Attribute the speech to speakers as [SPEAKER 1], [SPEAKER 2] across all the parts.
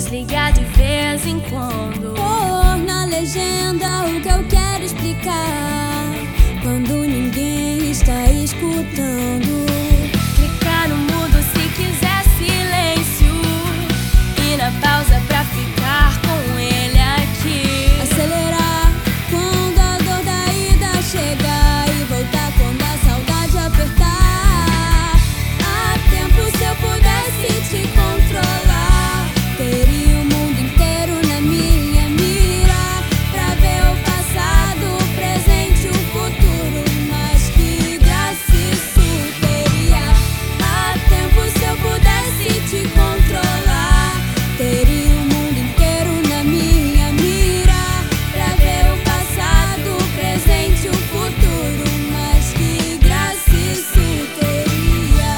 [SPEAKER 1] desligar de vez em quando.
[SPEAKER 2] Pôr na legenda o que eu quero explicar quando ninguém está escutando.
[SPEAKER 1] Clicar no mudo se quiser silêncio e na pausa pra ficar com ele aqui.
[SPEAKER 2] Acelerar quando a dor da ida chegar e voltar quando a saudade apertar. Há tempo, se eu pudesse te controlar, teria o mundo inteiro na minha mira pra ver o passado, o presente, o futuro. Mas que graça isso teria. Há tempo, se eu pudesse te controlar, teria o mundo inteiro na minha mira pra ver o passado, o presente, o futuro. Mas que graça isso teria.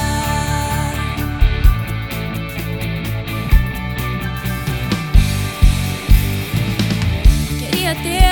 [SPEAKER 1] Queria ter